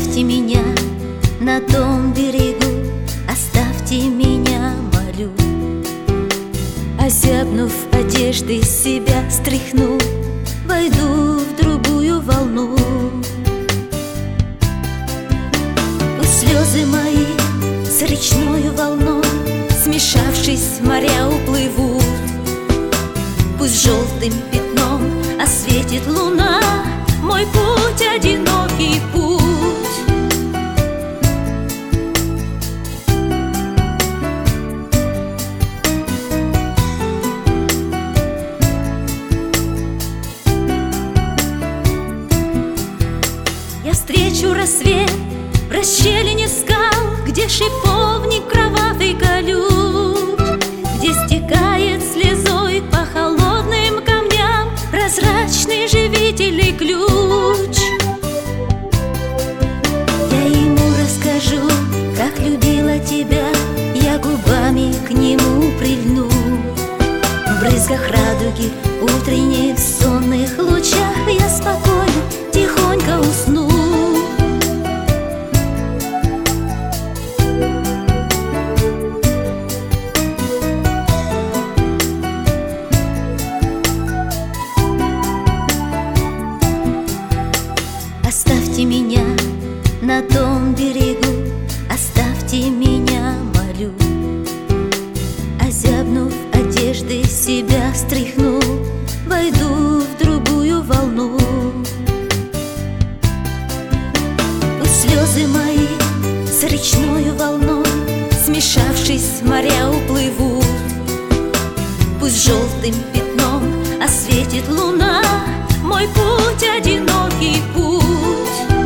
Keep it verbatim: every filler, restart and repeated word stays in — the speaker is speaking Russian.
Оставьте меня на том берегу, оставьте меня, молю. Озябнув одежды, себя стряхну, войду в другую волну. Пусть слезы мои с речною волной, смешавшись, моря уплывут. Пусть желтым пятном осветит луна мой путь, одинокий путь. Я встречу рассвет в расщелине скал, где шиповник кровавый колют, где стекает слезой по холодным камням прозрачный живительный ключ. Я ему расскажу, как любила тебя, я губами к нему прильну. В брызгах радуги утренней, в сонных лучах я спокойно, тихонько усну. Оставьте меня на том берегу, оставьте меня, молю. Озябнув одежды, себя стряхну, войду в другую волну. Пусть слезы мои с речною волной, смешавшись, моря уплывут. Пусть желтым пятном осветит луна мой путь, одинокий путь.